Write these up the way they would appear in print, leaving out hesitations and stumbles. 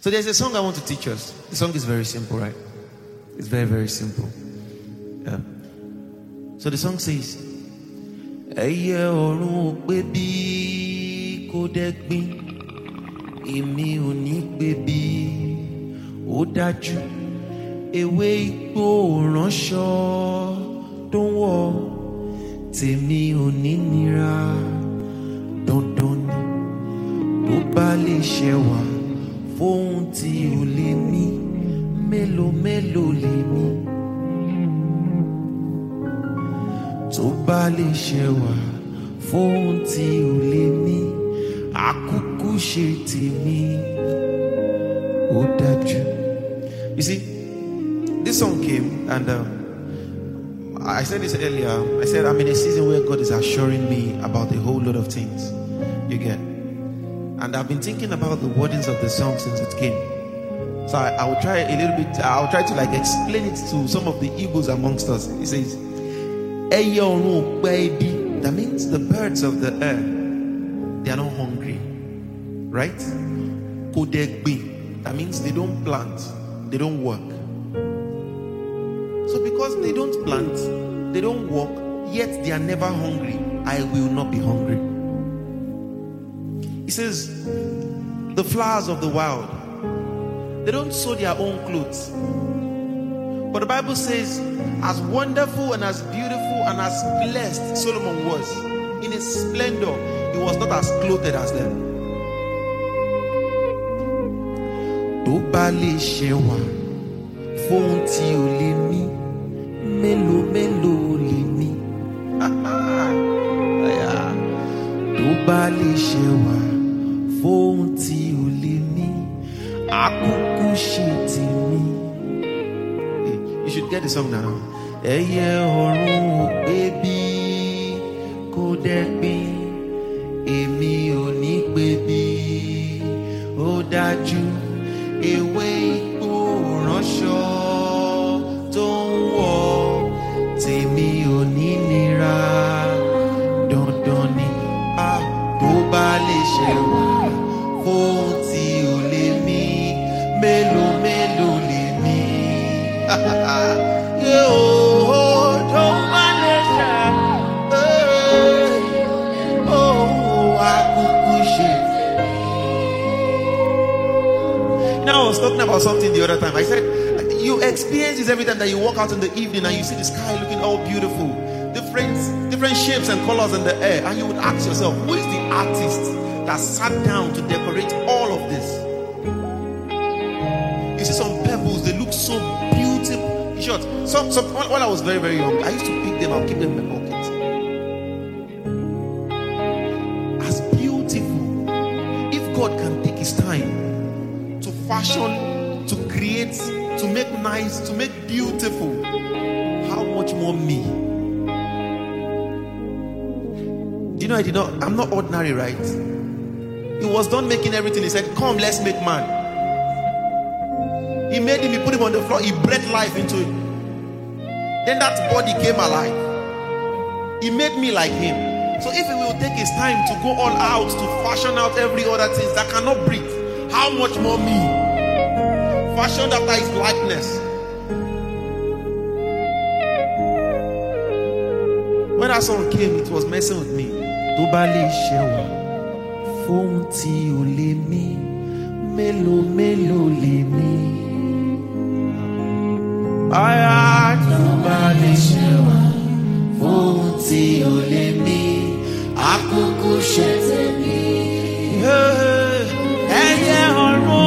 So there's a song I want to teach us. The song is very simple, right? It's very, very simple. Yeah. So the song says, Ẹyẹ ọ̀run ò pé bí kò dẹ́gbin, èmi ò ní pé bí ó dájú, ewé igbó ránṣọ tó ń wọ̀, tèmi ò ní nira, dandan ni bó bá lè ṣẹwà fóun tí ò lè mí, mélòó mélòó lè mí. Tó bá lè ṣẹwà fóun tí ò lè mí, àkúkú ṣe tèmi ó dájú. You see, this song came and I said this earlier. I said I'm in a season where God is assuring me about a whole lot of things. You get? And I've been thinking about the wordings of the song since it came. So I will try a little bit. I'll try to explain it to some of the Igbos amongst us. It says, Ẹyẹ ọ̀run ò pé bí. That means the birds of the air, they are not hungry, right? Kò dẹ́gbin. That means they don't plant, they don't work. So because they don't plant, they don't work, yet they are never hungry, I will not be hungry. He says, the flowers of the wild, they don't sew their own clothes. But the Bible says, as wonderful and as beautiful and as blessed Solomon was, in his splendor, he was not as clothed as them. Tó bá lè ṣẹwà fóun tí ò lè mí, mélòó mélòó lè mí. Tó bá lè ṣẹwà fóun tí ò lè mí, àkúkú ṣe tèmi. You should get the song now. Ẹyẹ ọ̀run ò pé bí kò dẹ́gbin, èmi ò ní pé bí ó dájú, ewé igbó ránṣọ tó ń wọ̀, tèmi ò ní nira, dandan ni tó bá lè ṣẹwà fóun tí ò lè mí, mélòó mélòó lè mí. Tó bá lè ṣẹwà, àkúkú ṣe. Now I was talking about something the other time. I said, you experience this every time that you walk out in the evening and you see the sky looking all beautiful, different shapes and colors in the air, and you would ask yourself, who is the artist that sat down to decorate all of this? You see some pebbles, they look so beautiful. In short, when I was very, very young, I used to pick them and keep them in my pocket. As beautiful, if God can take his time to fashion, to create, to make nice, to make beautiful, how much more me? Do you know I'm not ordinary, right? He was done making everything. He said, come, let's make man. He made him, he put him on the floor, he breathed life into him. Then that body came alive. He made me like him. So if he will take his time to go all out to fashion out every other thing that cannot breathe, how much more me? Fashioned after his likeness. When that song came, it was messing with me. Tó bá lè ṣẹwà fóun tí ò lè mí, mélòó mélòó lè mí. Tó bá lè ṣẹwà fóun tí ò lè mí, àkúkú ṣe tèmi. Ẹyẹ ọ̀run.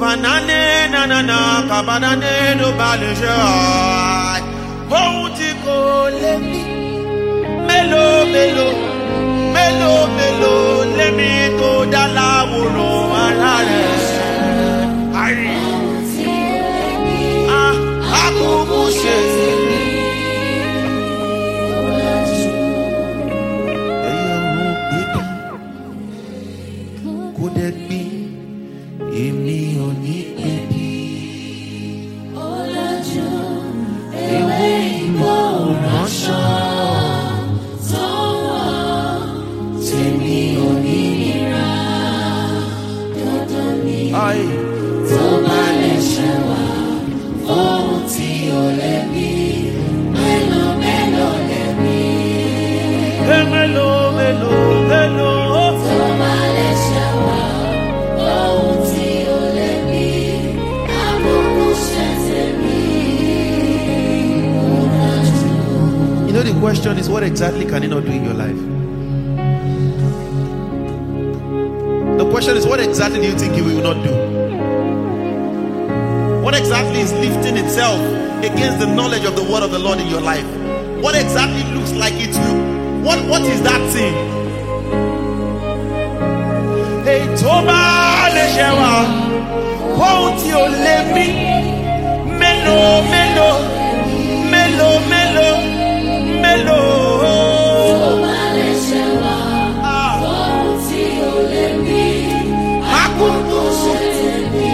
banane nanana kabanane no balje ohun tí kò lè mí mélòó mélòó mélòó mélòó lèmi tó dá láwòrán ara rẹ̀ àrí àkókò ṣe ẹyẹ ọ̀run bíbí kò dẹ̀ gbìn èmi ò ní bíbí ewé ìgbọ́ ránṣọ tèmi ò ní nira dandan ni tó bá lè ṣe wá ohun tí ò lè bí mélòó mélòó lè bí mélòó mélòó mélòó tó bá lè ṣe wá ohun tí ò lè bí àbùkù ṣe tèmi. You know, the question is, what exactly can he not do in your life? The question is, what exactly do you think he will not do? What exactly is lifting itself against the knowledge of the word of the Lord in your life? What exactly looks like it to you? What is that thing? Hey, Toba Leshewa, won't you let me? Melo, melo, melo, melo, melo. Toba Leshewa, won't you let me? Akuku shetemi,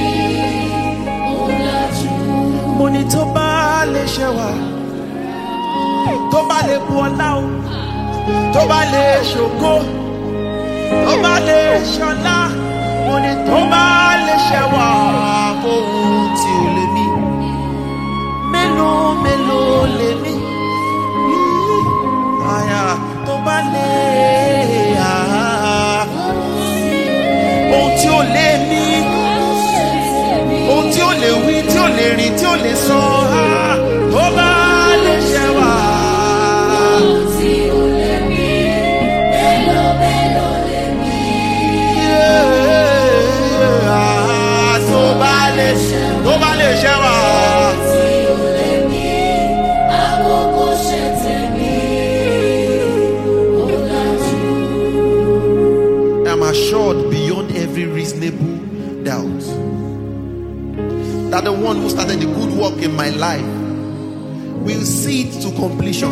olaju. Moni Toba Leshewa, Toba le buolao, Toba le shoko. Toba le shola, moni Toba le shewa, ohun tí ò lè mí, mélòó mélòó lè mí, aya Toba le ohun tí ò lè mí, ohun tí ò lè wí, tí ò lè rìn, tí ò lè sọ, Toba le shewa. Toba le shewa, I'm assured beyond every reasonable doubt that the one who started the good work in my life will see it to completion.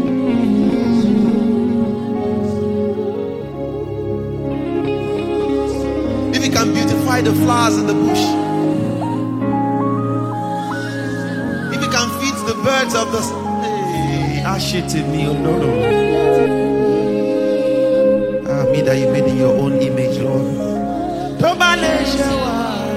If he can beautify the flowers in the bush, if he can feed the birds of the me that you made in your own image, Lord. Toba le shewa,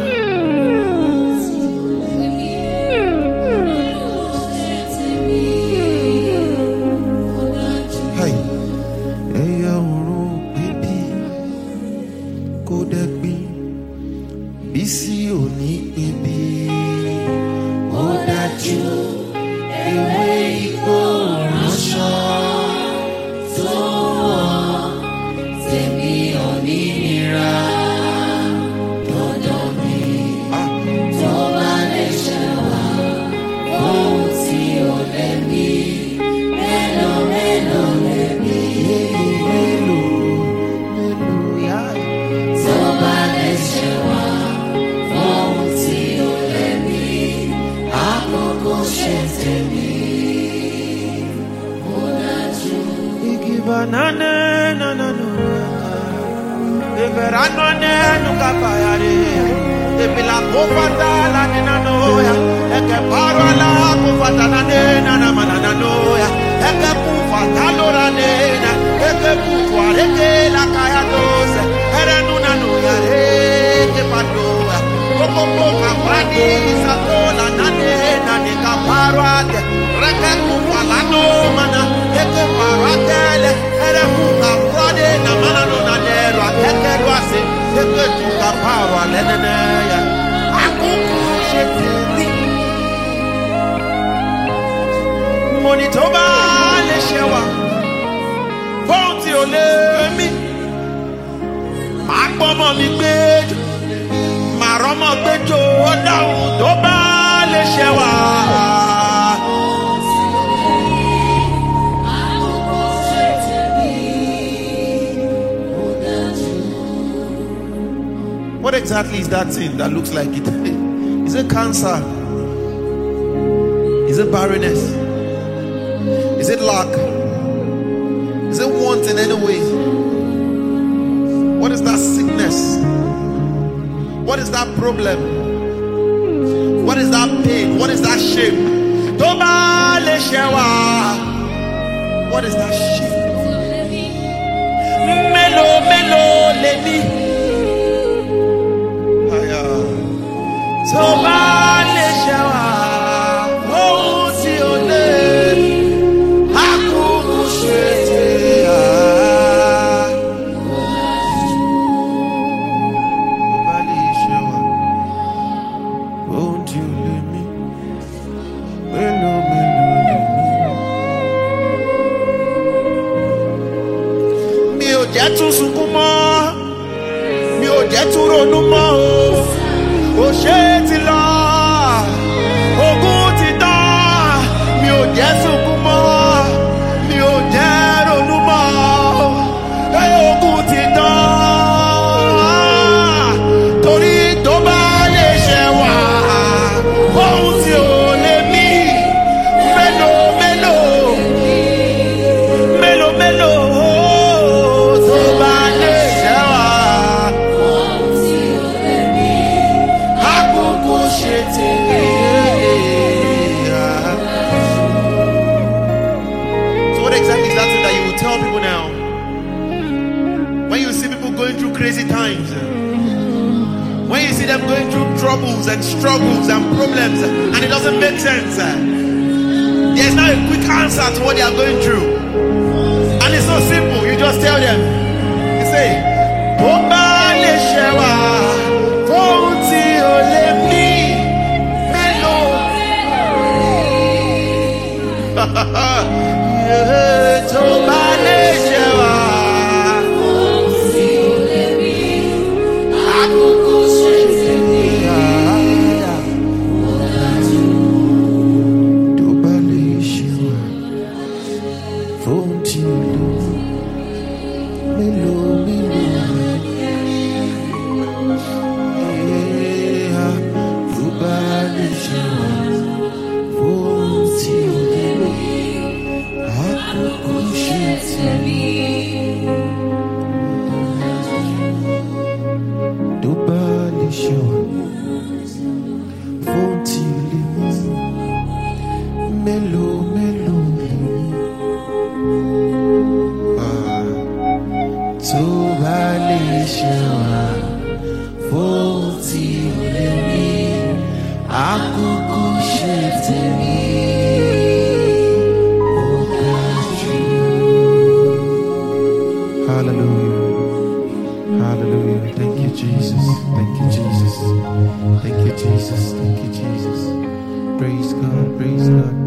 hey, eya ọ̀run bíbí kò dẹ̀ gbìn bísí òní bíbí ó dájú ewé igbó ránṣọ tó wọ̀ tèmi ò ní nira dandan ni tó bá lè ṣe wá ohun tí ò lè mí mélòó mélòó lè mí mélòó mélòó yá tó bá lè ṣe wá ohun tí ò lè mí àkókò ṣe tèmi ó dájú. Igi banana nananu everano nenu kapayare epila kofata la ninanoya eke parola kofata na nena na mananoya eke kufata lora nena eke kufare ke la kaya dose erenu nanoya eke padoya koko koka brani satola na nena ne kaparade reke kufala no mana eke paratele ere kuka brade na manano na nero eke rwase eke tuka parwa leneneya akuku sheteli moni Toba le shewa ohun tí ò lè mí máa gbọ́mọ mi gbé máa rọ́mọ gbẹ́jọ́ ọlọ́run tó bá lè ṣe wá. What exactly is that thing that looks like it? Is it cancer? Is it barrenness? Is it lack? Is it want in any way? What is that sickness? What is that problem? What is that pain? What is that shame? What is that shame? Melo, melo, lady. And struggles and problems, and it doesn't make sense. There's not a quick answer to what they are going through, and it's so simple. You just tell them, you say, Praise God, praise God.